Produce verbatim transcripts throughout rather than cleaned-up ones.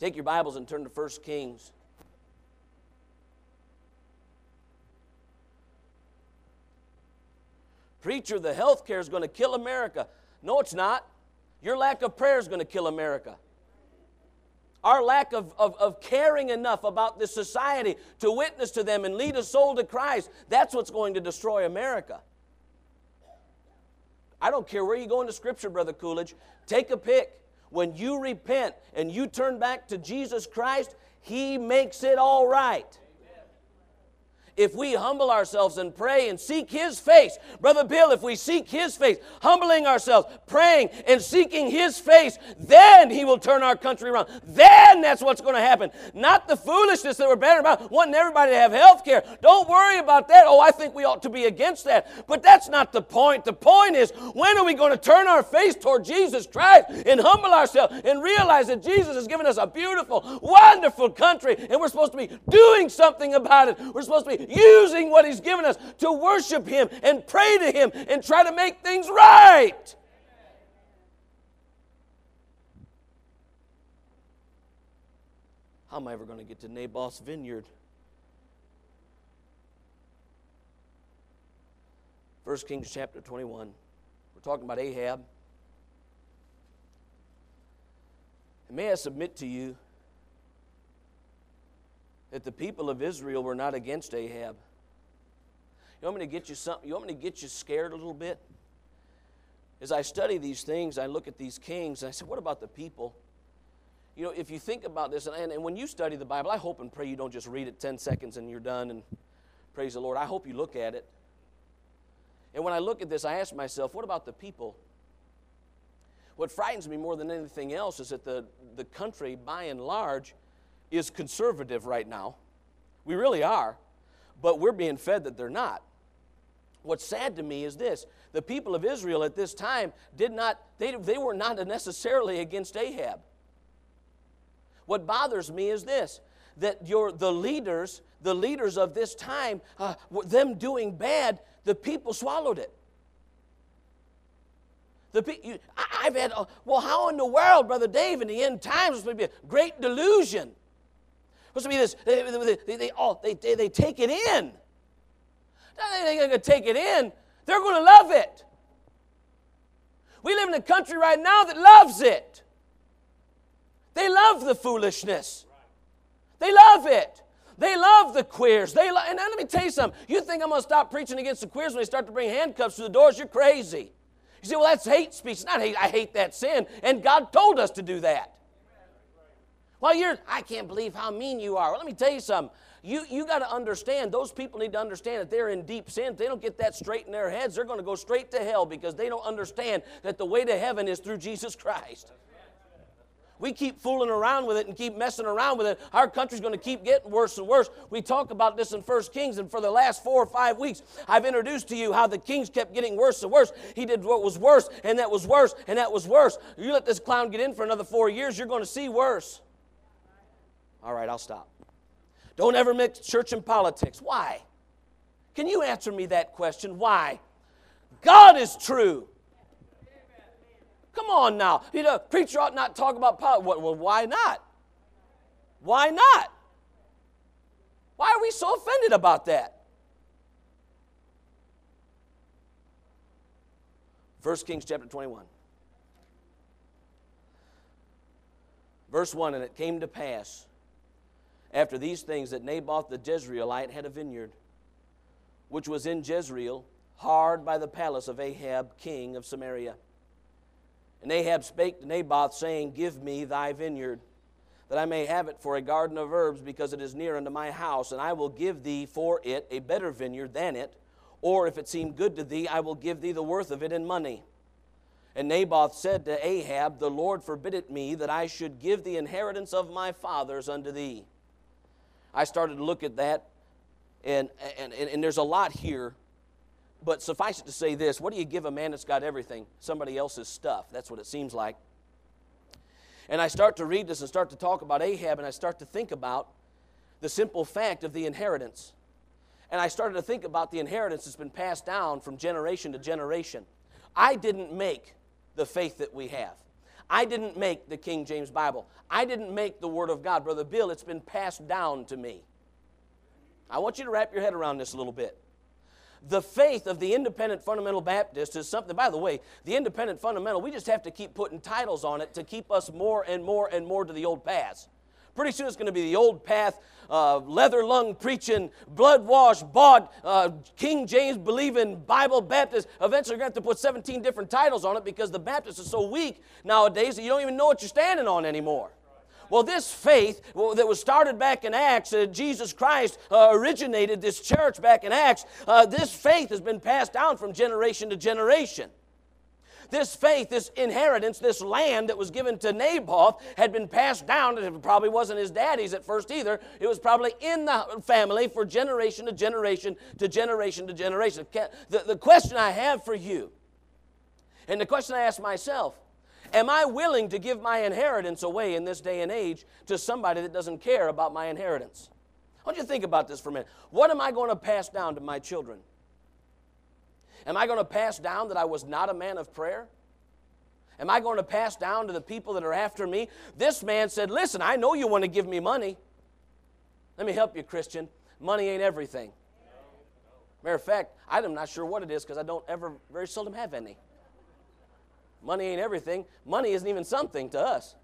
Take your Bibles and turn to First Kings. Preacher, the health care is going to kill America. No, it's not. Your lack of prayer is going to kill America. Our lack of, of, of caring enough about this society to witness to them and lead a soul to Christ, that's what's going to destroy America. I don't care where you go into Scripture, Brother Coolidge. Take a pick. When you repent and you turn back to Jesus Christ, He makes it all right. If we humble ourselves and pray and seek His face, Brother Bill, if we seek His face, humbling ourselves, praying and seeking His face, then He will turn our country around. Then that's what's going to happen. Not the foolishness that we're banning about, wanting everybody to have health care. Don't worry about that. Oh, I think we ought to be against that. But that's not the point. The point is, when are we going to turn our face toward Jesus Christ and humble ourselves and realize that Jesus has given us a beautiful, wonderful country and we're supposed to be doing something about it. We're supposed to be using what He's given us to worship Him and pray to Him and try to make things right. How am I ever going to get to Naboth's vineyard? First Kings chapter twenty-one. We're talking about Ahab. And may I submit to you that the people of Israel were not against Ahab. You want me to get you something? You want me to get you scared a little bit? As I study these things, I look at these kings, and I say, what about the people? You know, if you think about this, and, and when you study the Bible, I hope and pray you don't just read it ten seconds and you're done and praise the Lord. I hope you look at it. And when I look at this, I ask myself, what about the people? What frightens me more than anything else is that the, the country, by and large, is conservative right now. We really are, but we're being fed that they're not. What's sad to me is this. The people of Israel at this time did not, they, they were not necessarily against Ahab. What bothers me is this, that your, the leaders, the leaders of this time, uh, them doing bad, the people swallowed it. The, you, I, I've had, uh, well, how in the world, Brother Dave, in the end times, it's going to be a great delusion. Supposed to be this, they, they, they, they, all, they, they, they take it in. They're going to take it in. They're going to love it. We live in a country right now that loves it. They love the foolishness. They love it. They love the queers. They lo- and let me tell you something. You think I'm going to stop preaching against the queers when they start to bring handcuffs to the doors? You're crazy. You say, well, that's hate speech. It's not hate. I hate that sin. And God told us to do that. Well, you're, I can't believe how mean you are. Well, let me tell you something. You, you got to understand, those people need to understand that they're in deep sin. If they don't get that straight in their heads, they're going to go straight to hell because they don't understand that the way to heaven is through Jesus Christ. We keep fooling around with it and keep messing around with it. Our country's going to keep getting worse and worse. We talk about this in First Kings, and for the last four or five weeks, I've introduced to you how the kings kept getting worse and worse. He did what was worse, and that was worse, and that was worse. You let this clown get in for another four years, you're going to see worse. All right, I'll stop. Don't ever mix church and politics. Why? Can you answer me that question? Why? God is true. Come on now. You know, preacher ought not talk about politics. Well, why not? Why not? Why are we so offended about that? First Kings chapter twenty-one. Verse one, and it came to pass after these things that Naboth the Jezreelite had a vineyard, which was in Jezreel, hard by the palace of Ahab, king of Samaria. And Ahab spake to Naboth, saying, give me thy vineyard, that I may have it for a garden of herbs, because it is near unto my house, and I will give thee for it a better vineyard than it, or if it seem good to thee, I will give thee the worth of it in money. And Naboth said to Ahab, the Lord forbid it me, that I should give the inheritance of my fathers unto thee. I started to look at that, and, and, and there's a lot here, but suffice it to say this, what do you give a man that's got everything? Somebody else's stuff. That's what it seems like. And I start to read this and start to talk about Ahab, and I start to think about the simple fact of the inheritance. And I started to think about the inheritance that's been passed down from generation to generation. I didn't make the faith that we have. I didn't make the King James Bible. I didn't make the Word of God. Brother Bill, it's been passed down to me. I want you to wrap your head around this a little bit. The faith of the Independent Fundamental Baptist is something, by the way, the Independent Fundamental, we just have to keep putting titles on it to keep us more and more and more to the old paths. Pretty soon it's going to be the old path, uh, leather lung preaching, blood washed, bought, uh, King James believing, Bible Baptist. Eventually you're going to have to put seventeen different titles on it because the Baptists are so weak nowadays that you don't even know what you're standing on anymore. Well, this faith well, that was started back in Acts, uh, Jesus Christ uh, originated this church back in Acts. Uh, this faith has been passed down from generation to generation. This faith, this inheritance, this land that was given to Naboth had been passed down. It probably wasn't his daddy's at first either. It was probably in the family for generation to generation to generation to generation. The, the question I have for you, and the question I ask myself, am I willing to give my inheritance away in this day and age to somebody that doesn't care about my inheritance? I want you to think about this for a minute. What am I going to pass down to my children? Am I going to pass down that I was not a man of prayer? Am I going to pass down to the people that are after me? This man said, listen, I know you want to give me money. Let me help you, Christian. Money ain't everything. Matter of fact, I'm not sure what it is because I don't ever, very seldom have any. Money ain't everything. Money isn't even something to us.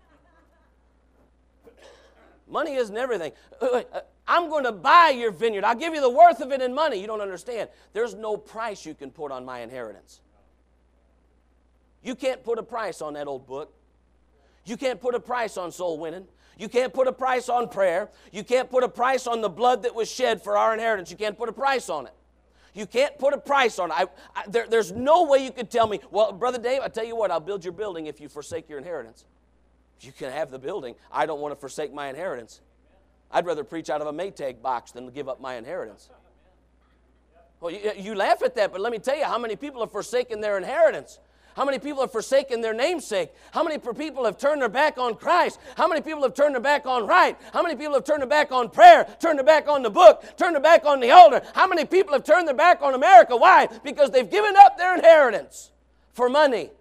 Money isn't everything. I'm going to buy your vineyard. I'll give you the worth of it in money. You don't understand. There's no price you can put on my inheritance. You can't put a price on that old book. You can't put a price on soul winning. You can't put a price on prayer. You can't put a price on the blood that was shed for our inheritance. You can't put a price on it. You can't put a price on it. I, I, there, there's no way you could tell me, well, Brother Dave, I tell you what, I'll build your building if you forsake your inheritance. You can have the building. I don't want to forsake my inheritance. I'd rather preach out of a Maytag box than give up my inheritance. Well, you, you laugh at that, but let me tell you how many people have forsaken their inheritance. How many people have forsaken their namesake? How many people have turned their back on Christ? How many people have turned their back on right? How many people have turned their back on prayer, turned their back on the book, turned their back on the altar? How many people have turned their back on America? Why? Because they've given up their inheritance for money.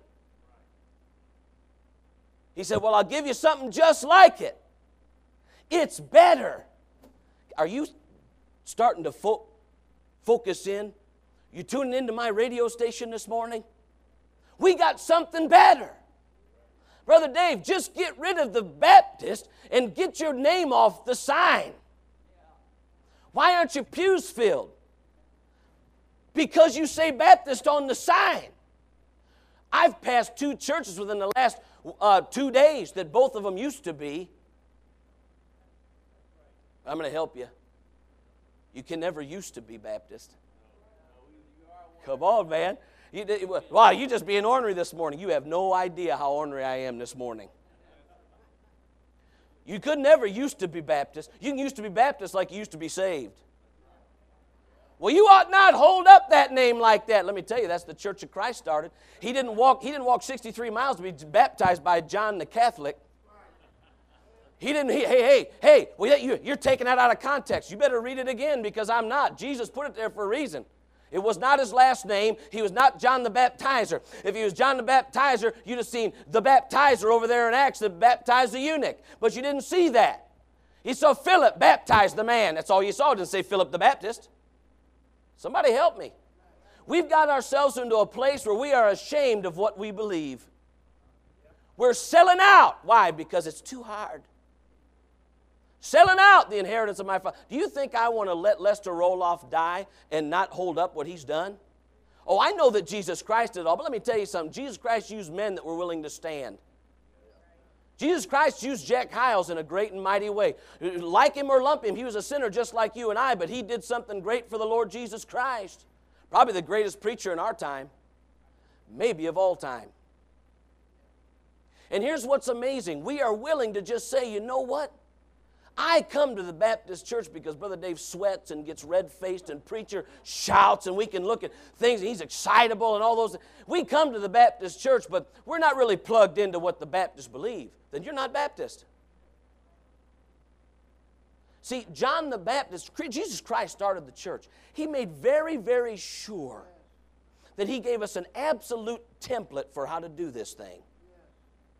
He said, well, I'll give you something just like it. It's better. Are you starting to fo- focus in? You tuning into my radio station this morning? We got something better. Brother Dave, just get rid of the Baptist and get your name off the sign. Why aren't your pews filled? Because you say Baptist on the sign. I've passed two churches within the last uh, two days that both of them used to be. I'm going to help you. You can never used to be Baptist. Come on, man. You, wow, you just being ornery this morning. You have no idea how ornery I am this morning. You could never used to be Baptist. You can used to be Baptist like you used to be saved. Well, you ought not hold up that name like that. Let me tell you, that's the Church of Christ started. He didn't walk, he didn't walk sixty-three miles to be baptized by John the Catholic. He didn't, he, hey, hey, hey, well, you, you're taking that out of context. You better read it again because I'm not. Jesus put it there for a reason. It was not his last name. He was not John the Baptizer. If he was John the Baptizer, you'd have seen the baptizer over there in Acts that baptized the eunuch. But you didn't see that. You saw Philip baptize the man. That's all you saw. It didn't say Philip the Baptist. Somebody help me. We've got ourselves into a place where we are ashamed of what we believe. We're selling out. Why? Because it's too hard. Selling out the inheritance of my father. Do you think I want to let Lester Roloff die and not hold up what he's done? Oh, I know that Jesus Christ did it all, but let me tell you something. Jesus Christ used men that were willing to stand. Jesus Christ used Jack Hyles in a great and mighty way. Like him or lump him, he was a sinner just like you and I, but he did something great for the Lord Jesus Christ. Probably the greatest preacher in our time, maybe of all time. And here's what's amazing. We are willing to just say, you know what? I come to the Baptist church because Brother Dave sweats and gets red-faced and preacher shouts and we can look at things and he's excitable and all those. We come to the Baptist church, but we're not really plugged into what the Baptists believe. Then you're not Baptist. See, John the Baptist, Jesus Christ started the church. He made very, very sure that he gave us an absolute template for how to do this thing.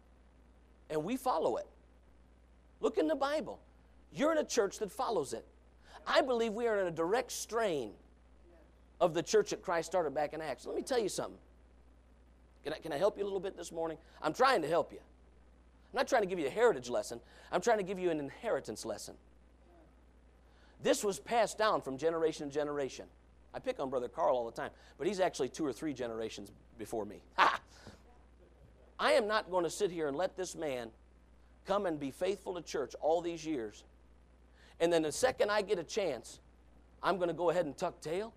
and we follow it. Look in the Bible. You're in a church that follows it. I believe we are in a direct strain of the church that Christ started back in Acts. Let me tell you something. Can I, can I help you a little bit this morning? I'm trying to help you. I'm not trying to give you a heritage lesson. I'm trying to give you an inheritance lesson. This was passed down from generation to generation. I pick on Brother Carl all the time, but he's actually two or three generations before me. Ha! I am not going to sit here and let this man come and be faithful to church all these years, and then the second I get a chance, I'm going to go ahead and tuck tail?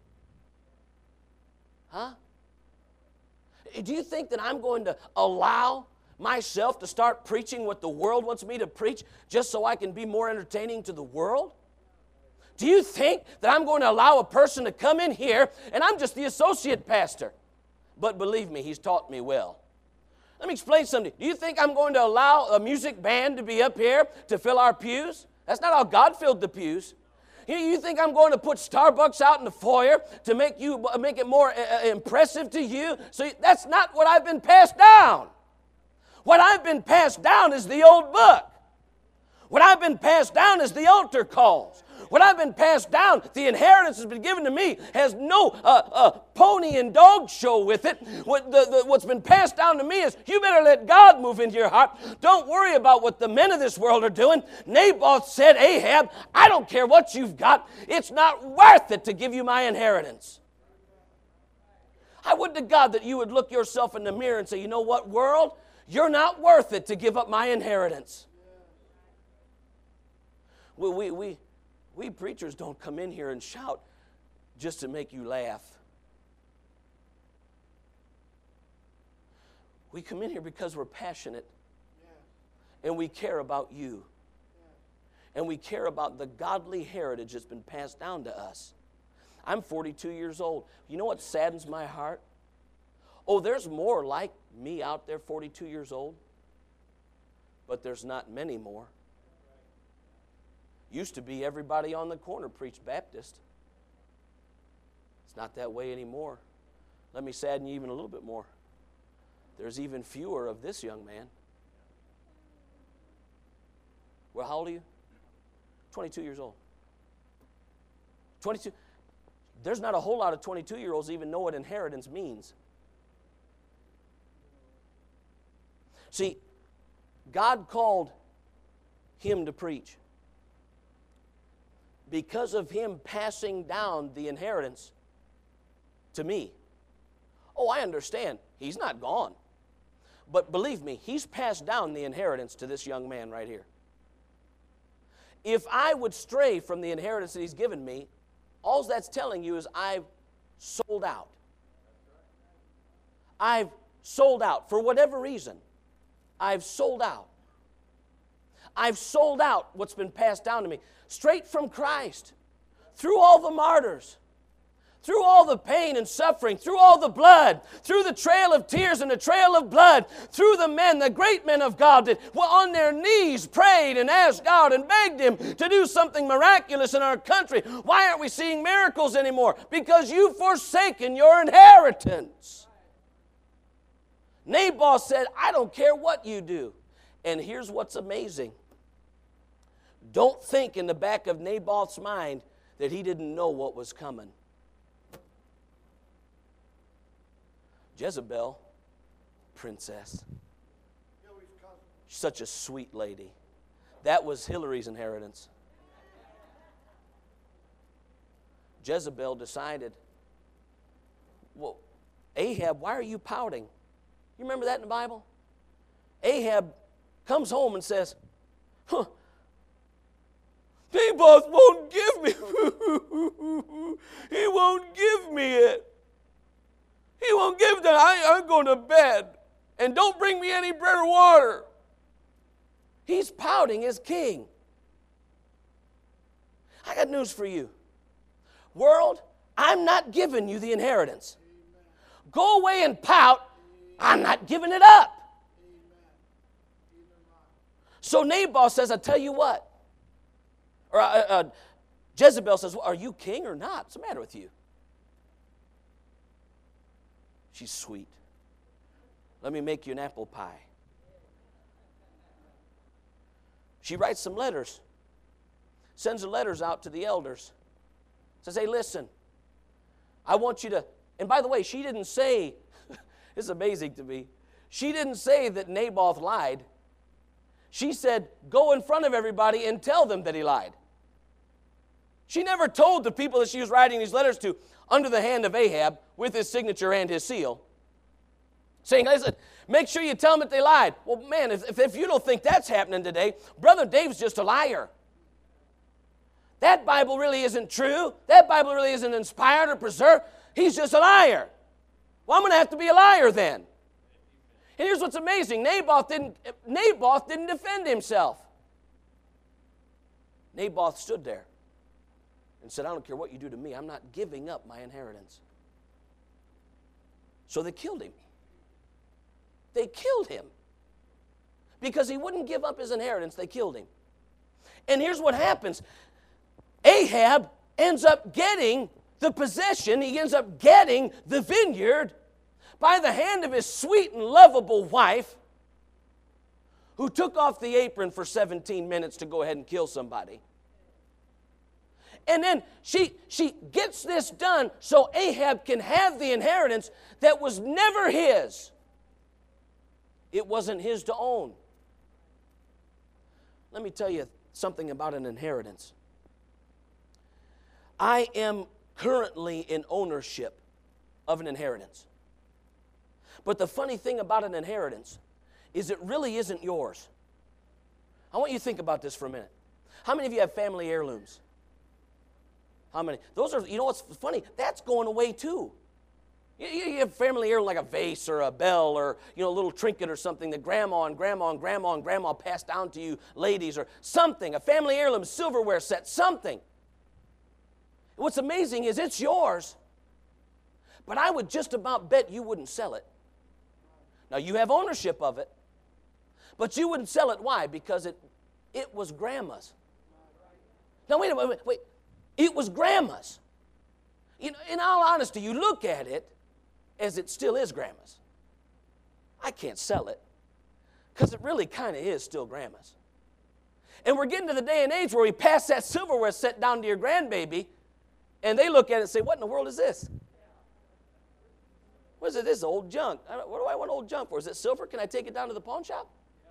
Huh? Do you think that I'm going to allow myself to start preaching what the world wants me to preach just so I can be more entertaining to the world? Do you think that I'm going to allow a person to come in here and I'm just the associate pastor? But believe me, he's taught me well. Let me explain something. Do you think I'm going to allow a music band to be up here to fill our pews? That's not how God filled the pews. You think I'm going to put Starbucks out in the foyer to make you make it more uh, impressive to you? So that's not what I've been passed down. What I've been passed down is the old book. What I've been passed down is the altar calls. What I've been passed down, the inheritance has been given to me, has no uh, uh, pony and dog show with it. What the, the, what's been passed down to me is, you better let God move into your heart. Don't worry about what the men of this world are doing. Naboth said, Ahab, I don't care what you've got. It's not worth it to give you my inheritance. I would to God that you would look yourself in the mirror and say, you know what, world? You're not worth it to give up my inheritance. We, we, we, we preachers don't come in here and shout just to make you laugh. We come in here because we're passionate. And we care about you. And we care about the godly heritage that's been passed down to us. I'm forty-two years old. You know what saddens my heart? Oh, there's more like me out there, forty-two years old. But there's not many more. Used to be everybody on the corner preached Baptist. It's not that way anymore. Let me sadden you even a little bit more. There's even fewer of this young man. Well, how old are you? twenty-two years old. twenty-two. There's not a whole lot of twenty-two-year-olds even know what inheritance means. See, God called him to preach. Because of him passing down the inheritance to me. Oh, I understand. He's not gone. But believe me, he's passed down the inheritance to this young man right here. If I would stray from the inheritance that he's given me, all that's telling you is I've sold out. I've sold out for whatever reason. I've sold out. I've sold out what's been passed down to me straight from Christ, through all the martyrs, through all the pain and suffering, through all the blood, through the trail of tears and the trail of blood, through the men, the great men of God that were on their knees, prayed and asked God and begged Him to do something miraculous in our country. Why aren't we seeing miracles anymore? Because you've forsaken your inheritance. Naboth said, I don't care what you do. And here's what's amazing. Don't think in the back of Naboth's mind that he didn't know what was coming. Jezebel, princess, such a sweet lady. That was Hillary's inheritance. Jezebel decided, well, Ahab, why are you pouting? You remember that in the Bible? Ahab comes home and says, huh, Naboth won't give me, he won't give me it. He won't give that. I, I'm going to bed. And don't bring me any bread or water. He's pouting as king. I got news for you. World, I'm not giving you the inheritance. Go away and pout. I'm not giving it up. So Naboth says, I tell you what. Or uh, uh, Jezebel says, well, are you king or not? What's the matter with you? She's sweet. Let me make you an apple pie. she writes some letters, sends the letters out to the elders, says, hey, listen, I want you to, and by the way, she didn't say, it's amazing to me, she didn't say that Naboth lied. She said, go in front of everybody and tell them that he lied. She never told the people that she was writing these letters to under the hand of Ahab with his signature and his seal, saying, listen, make sure you tell them that they lied. Well, man, if, if you don't think that's happening today, Brother Dave's just a liar. That Bible really isn't true. That Bible really isn't inspired or preserved. He's just a liar. Well, I'm going to have to be a liar then. And here's what's amazing. Naboth didn't, Naboth didn't defend himself. Naboth stood there and said, I don't care what you do to me. I'm not giving up my inheritance. So they killed him. They killed him. Because he wouldn't give up his inheritance, they killed him. And here's what happens. Ahab ends up getting the possession. He ends up getting the vineyard by the hand of his sweet and lovable wife, who took off the apron for seventeen minutes to go ahead and kill somebody. And then she, she gets this done so Ahab can have the inheritance that was never his. It wasn't his to own. Let me tell you something about an inheritance. I am currently in ownership of an inheritance. But the funny thing about an inheritance is it really isn't yours. I want you to think about this for a minute. How many of you have family heirlooms? How many? Those are, you know what's funny? That's going away too. You, you have family heirloom like a vase or a bell or, you know, a little trinket or something that grandma and grandma and grandma and grandma passed down to you ladies, or something, a family heirloom, silverware set, something. What's amazing is it's yours, but I would just about bet you wouldn't sell it. Now, you have ownership of it, but you wouldn't sell it. Why? Because it, it was grandma's. Now, wait a minute, wait, wait. It was grandma's. You know, in all honesty, you look at it as it still is grandma's. I can't sell it because it really kind of is still grandma's. And we're getting to the day and age where we pass that silverware set down to your grandbaby, and they look at it and say, what in the world is this? What is it? This is old junk. What do I want old junk for? Is it silver? Can I take it down to the pawn shop?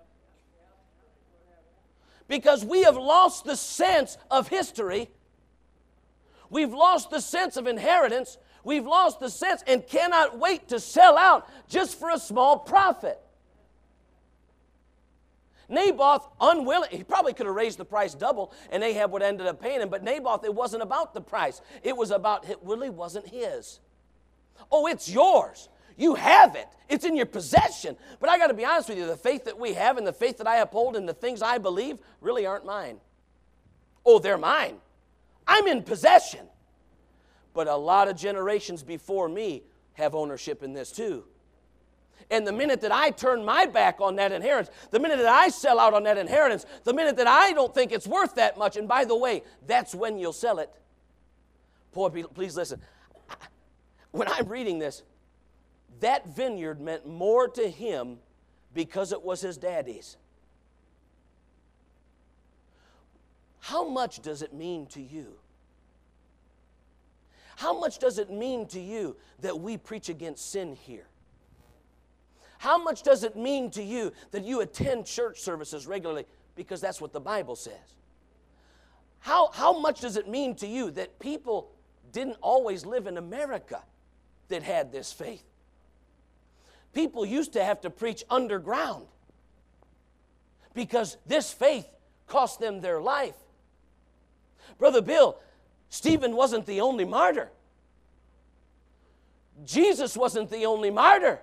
Because we have lost the sense of history. We've lost the sense of inheritance. We've lost the sense and cannot wait to sell out just for a small profit. Naboth, unwilling, he probably could have raised the price double and Ahab would have ended up paying him, but Naboth, it wasn't about the price. It was about, it really wasn't his. Oh, it's yours. You have it. It's in your possession. But I got to be honest with you, the faith that we have and the faith that I uphold and the things I believe really aren't mine. Oh, they're mine. I'm in possession. But a lot of generations before me have ownership in this too. And the minute that I turn my back on that inheritance, the minute that I sell out on that inheritance, the minute that I don't think it's worth that much, and by the way, that's when you'll sell it. Boy, please listen. When I'm reading this, that vineyard meant more to him because it was his daddy's. How much does it mean to you? How much does it mean to you that we preach against sin here? How much does it mean to you that you attend church services regularly? Because that's what the Bible says. How, how much does it mean to you that people didn't always live in America that had this faith? People used to have to preach underground because this faith cost them their life. Brother Bill, Stephen wasn't the only martyr. Jesus wasn't the only martyr.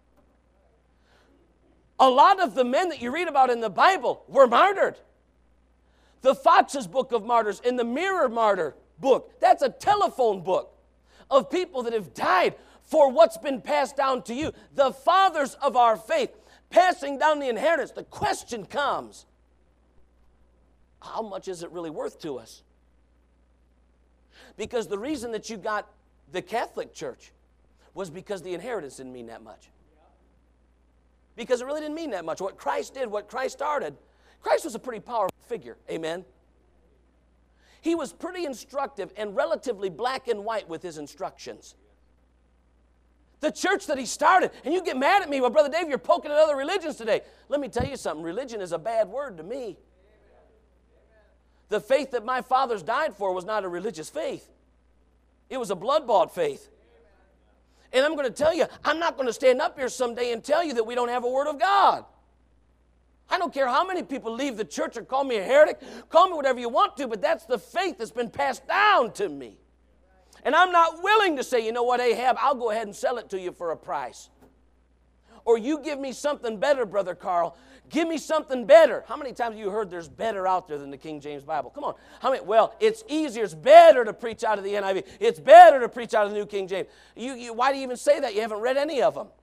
A lot of the men that you read about in the Bible were martyred. The Fox's Book of Martyrs and the Mirror Martyr book, that's a telephone book of people that have died for what's been passed down to you. The fathers of our faith, passing down the inheritance. The question comes, how much is it really worth to us? Because the reason that you got the Catholic Church was because the inheritance didn't mean that much. Because it really didn't mean that much. What Christ did, what Christ started, Christ was a pretty powerful figure. Amen? He was pretty instructive and relatively black and white with his instructions. The church that he started, and you get mad at me, well, Brother Dave, you're poking at other religions today. Let me tell you something. Religion is a bad word to me. The faith that my fathers died for was not a religious faith. It was a blood-bought faith. And I'm going to tell you, I'm not going to stand up here someday and tell you that we don't have a Word of God. I don't care how many people leave the church or call me a heretic, call me whatever you want to, but that's the faith that's been passed down to me. And I'm not willing to say, you know what, Ahab, I'll go ahead and sell it to you for a price. Or you give me something better, Brother Carl. Give me something better. How many times have you heard there's better out there than the King James Bible? Come on. How many? Well, it's easier. It's better to preach out of the N I V. It's better to preach out of the New King James. You, you, why do you even say that? You haven't read any of them.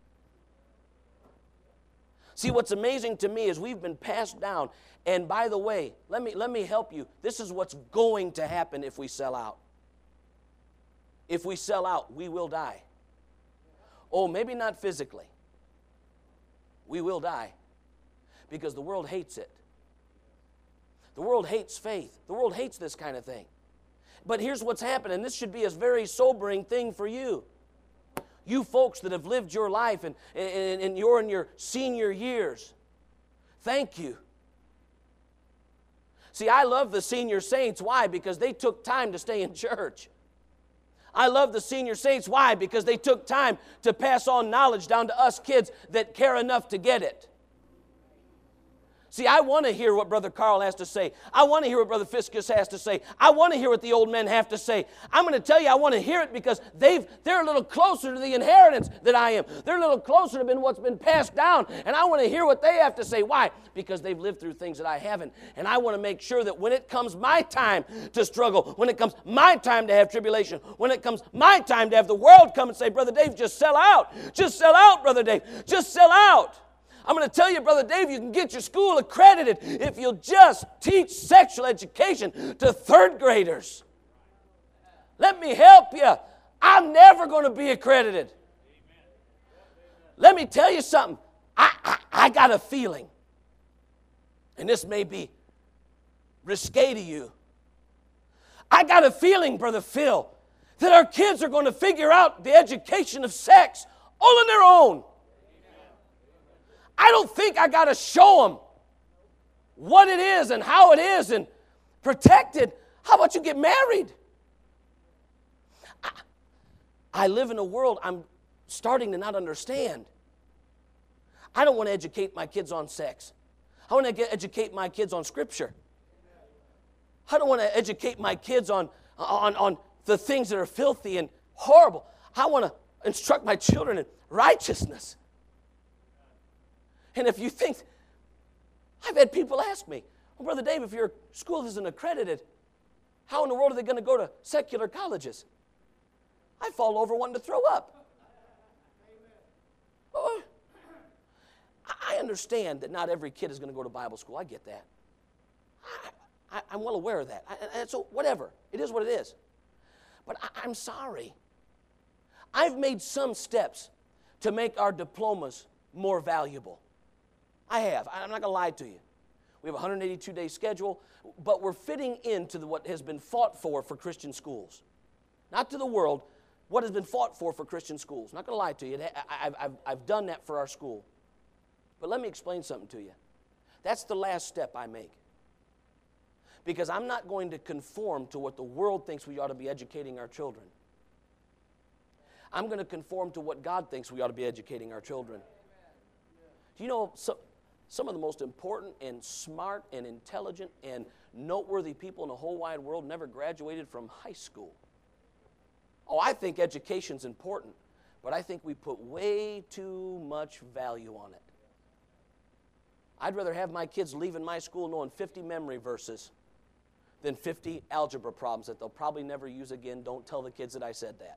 See, what's amazing to me is we've been passed down. And by the way, let me, let me help you. This is what's going to happen if we sell out. If we sell out, we will die. Oh, maybe not physically. We will die. Because the world hates it. The world hates faith. The world hates this kind of thing. But here's what's happening. This should be a very sobering thing for you. You folks that have lived your life and, and, and you're in your senior years. Thank you. See, I love the senior saints. Why? Because they took time to stay in church. I love the senior saints. Why? Because they took time to pass on knowledge down to us kids that care enough to get it. See, I want to hear what Brother Carl has to say. I want to hear what Brother Fiskus has to say. I want to hear what the old men have to say. I'm going to tell you, I want to hear it because they've, they're a little closer to the inheritance than I am. They're a little closer to what's been passed down, and I want to hear what they have to say. Why? Because they've lived through things that I haven't, and I want to make sure that when it comes my time to struggle, when it comes my time to have tribulation, when it comes my time to have the world come and say, Brother Dave, just sell out. Just sell out, Brother Dave. Just sell out. I'm going to tell you, Brother Dave, you can get your school accredited if you'll just teach sexual education to third graders. Let me help you. I'm never going to be accredited. Let me tell you something. I, I, I got a feeling, and this may be risque to you. I got a feeling, Brother Phil, that our kids are going to figure out the education of sex all on their own. I don't think I got to show them what it is and how it is and protect it. How about you get married? I, I live in a world I'm starting to not understand. I don't want to educate my kids on sex. I want to get, educate my kids on Scripture. I don't want to educate my kids on, on, on the things that are filthy and horrible. I want to instruct my children in righteousness. And if you think, I've had people ask me, well, Brother Dave, if your school isn't accredited, how in the world are they going to go to secular colleges? I fall over wanting to throw up. Oh, I understand that not every kid is going to go to Bible school. I get that. I, I, I'm well aware of that. I, and so whatever. It is what it is. But I, I'm sorry. I've made some steps to make our diplomas more valuable. I have. I'm not going to lie to you. We have a one hundred eighty-two day schedule, but we're fitting into the, what has been fought for for Christian schools. Not to the world, what has been fought for for Christian schools. I'm not going to lie to you. I've, I've, I've done that for our school. But let me explain something to you. That's the last step I make. Because I'm not going to conform to what the world thinks we ought to be educating our children. I'm going to conform to what God thinks we ought to be educating our children. Do you know some, some of the most important and smart and intelligent and noteworthy people in the whole wide world never graduated from high school? Oh, I think education's important, but I think we put way too much value on it. I'd rather have my kids leaving my school knowing fifty memory verses than fifty algebra problems that they'll probably never use again. Don't tell the kids that I said that.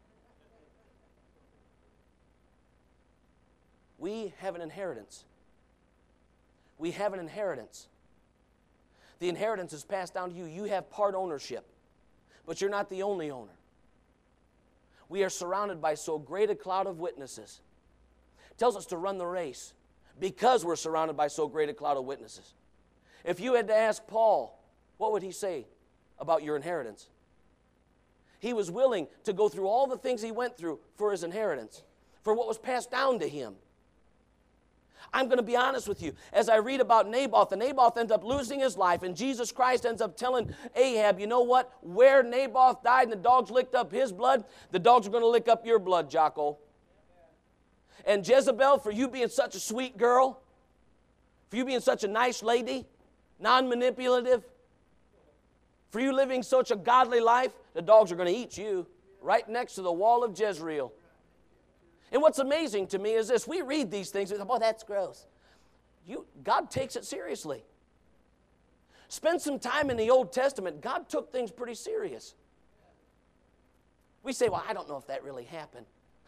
We have an inheritance. We have an inheritance. The inheritance is passed down to you. You have part ownership, but you're not the only owner. We are surrounded by so great a cloud of witnesses. It tells us to run the race because we're surrounded by so great a cloud of witnesses. If you had to ask Paul, what would he say about your inheritance? He was willing to go through all the things he went through for his inheritance, for what was passed down to him. I'm going to be honest with you. As I read about Naboth, and Naboth ends up losing his life, and Jesus Christ ends up telling Ahab, you know what? Where Naboth died and the dogs licked up his blood, the dogs are going to lick up your blood, Jocko. And Jezebel, for you being such a sweet girl, for you being such a nice lady, non-manipulative, for you living such a godly life, the dogs are going to eat you right next to the wall of Jezreel. And what's amazing to me is this. We read these things and we go, oh, that's gross. You, God takes it seriously. Spend some time in the Old Testament. God took things pretty serious. We say, well, I don't know if that really happened.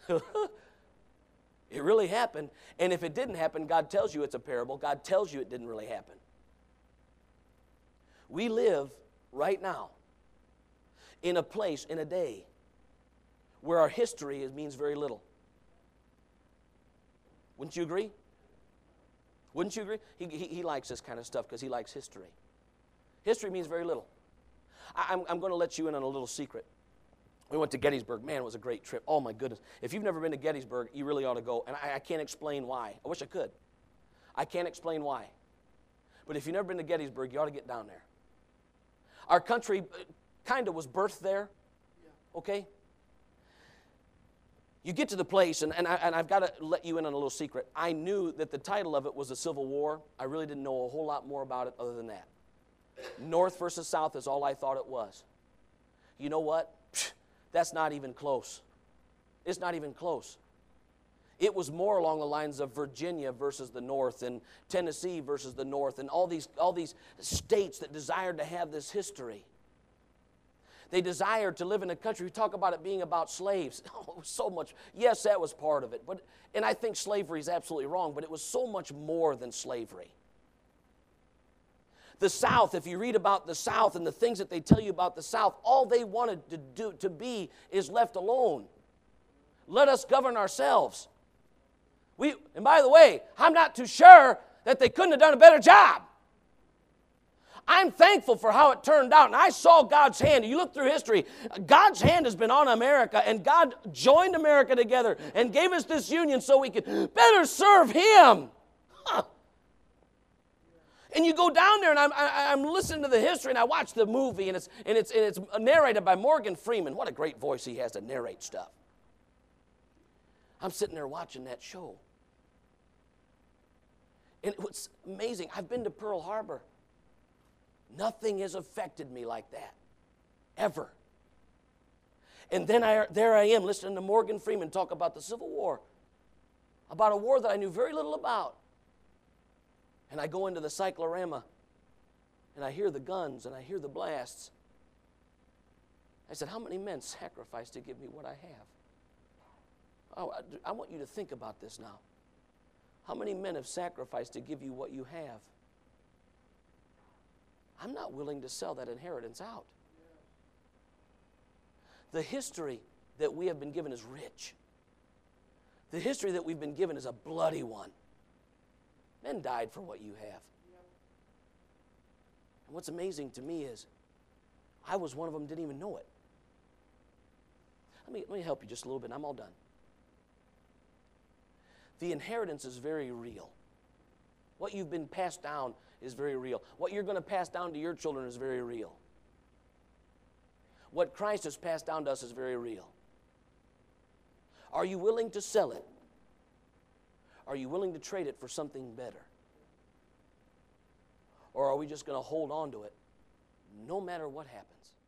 It really happened. And if it didn't happen, God tells you it's a parable. God tells you it didn't really happen. We live right now in a place, in a day, where our history means very little. Wouldn't you agree? Wouldn't you agree? He, he, he likes this kind of stuff because he likes history. History means very little. I, I'm, I'm going to let you in on a little secret. We went to Gettysburg. Man, it was a great trip. Oh, my goodness. If you've never been to Gettysburg, you really ought to go. And I, I can't explain why. I wish I could. I can't explain why. But if you've never been to Gettysburg, you ought to get down there. Our country kind of was birthed there. Okay? You get to the place, and, and, I, and I've got to let you in on a little secret. I knew that the title of it was the Civil War. I really didn't know a whole lot more about it other than that. North versus South is all I thought it was. You know what? That's not even close. It's not even close. It was more along the lines of Virginia versus the North, and Tennessee versus the North, and all these, all these states that desired to have this history. They desired to live in a country. We talk about it being about slaves. Oh, it was so much. Yes, that was part of it. But, and I think slavery is absolutely wrong, but it was so much more than slavery. The South, if you read about the South and the things that they tell you about the South, all they wanted to do to be is left alone. Let us govern ourselves. We, and by the way, I'm not too sure that they couldn't have done a better job. I'm thankful for how it turned out, and I saw God's hand. You look through history, God's hand has been on America, and God joined America together and gave us this union so we could better serve Him. Huh. And you go down there, and I'm, I'm listening to the history, and I watch the movie, and it's, and, it's, and it's narrated by Morgan Freeman. What a great voice he has to narrate stuff. I'm sitting there watching that show. And what's amazing, I've been to Pearl Harbor. Nothing has affected me like that, ever. And then I, there I am listening to Morgan Freeman talk about the Civil War, about a war that I knew very little about. And I go into the cyclorama, and I hear the guns, and I hear the blasts. I said, how many men sacrificed to give me what I have? Oh, I, I want you to think about this now. How many men have sacrificed to give you what you have? I'm not willing to sell that inheritance out. The history that we have been given is rich. The history that we've been given is a bloody one. Men died for what you have. And what's amazing to me is I was one of them, didn't even know it. Let me, let me help you just a little bit. I'm all done. The inheritance is very real. What you've been passed down is very real. What you're going to pass down to your children is very real. What Christ has passed down to us is very real. Are you willing to sell it? Are you willing to trade it for something better? Or are we just going to hold on to it no matter what happens?